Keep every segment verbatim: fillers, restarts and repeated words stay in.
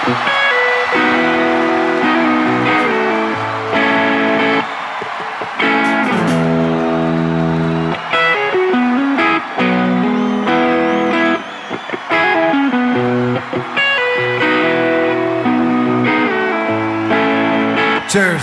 Cheers.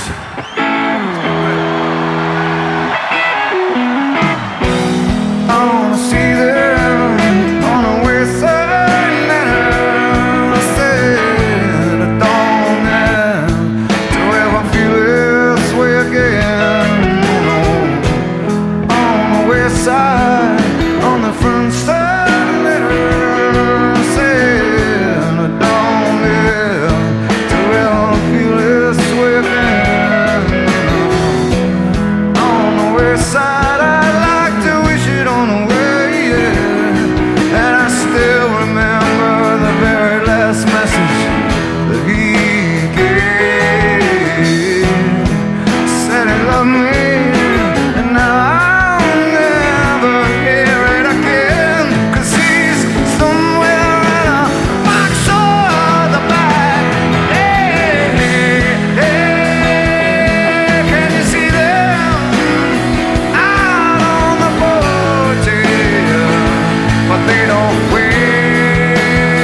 I wanna see them on the west side now. I said I don't have to ever feel this way again. No, on the west side, on the front side now. I said I don't have to ever feel this way again. On the west side, I'd like to wish it on the way, yeah. And I still remember the very last message that he gave. Said he loved me, and now I'll never hear it again. 'Cause he's somewhere in a box or the back. Hey, hey, can you see them out on the porch? Yeah, but they don't wave.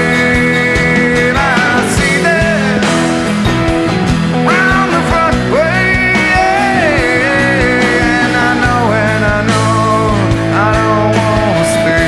I see them round the front way, yeah. And I know, and I know I don't wanna stay.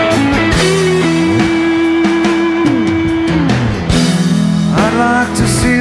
I'd like to see